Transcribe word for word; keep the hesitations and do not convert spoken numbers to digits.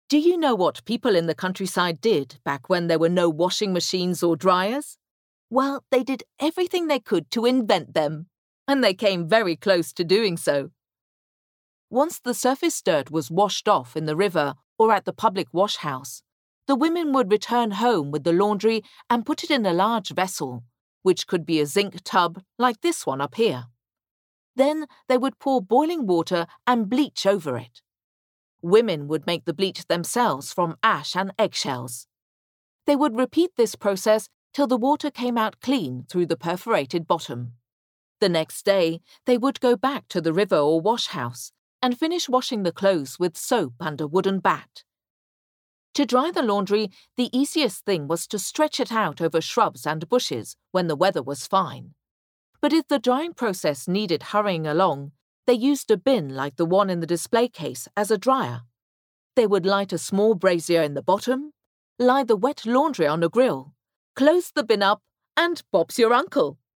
Do you know what people in the countryside did back when there were no washing machines or dryers? Well, they did everything they could to invent them, and they came very close to doing so. Once the surface dirt was washed off in the river or at the public wash house, the women would return home with the laundry and put it in a large vessel, which could be a zinc tub like this one up here. Then they would pour boiling water and bleach over it. Women would make the bleach themselves from ash and eggshells. They would repeat this process till the water came out clean through the perforated bottom. The next day, they would go back to the river or wash house and finish washing the clothes with soap and a wooden bat. To dry the laundry, the easiest thing was to stretch it out over shrubs and bushes when the weather was fine. But if the drying process needed hurrying along, they used a bin like the one in the display case as a dryer. They would light a small brazier in the bottom, lie the wet laundry on a grill, close the bin up, and Bob's your uncle.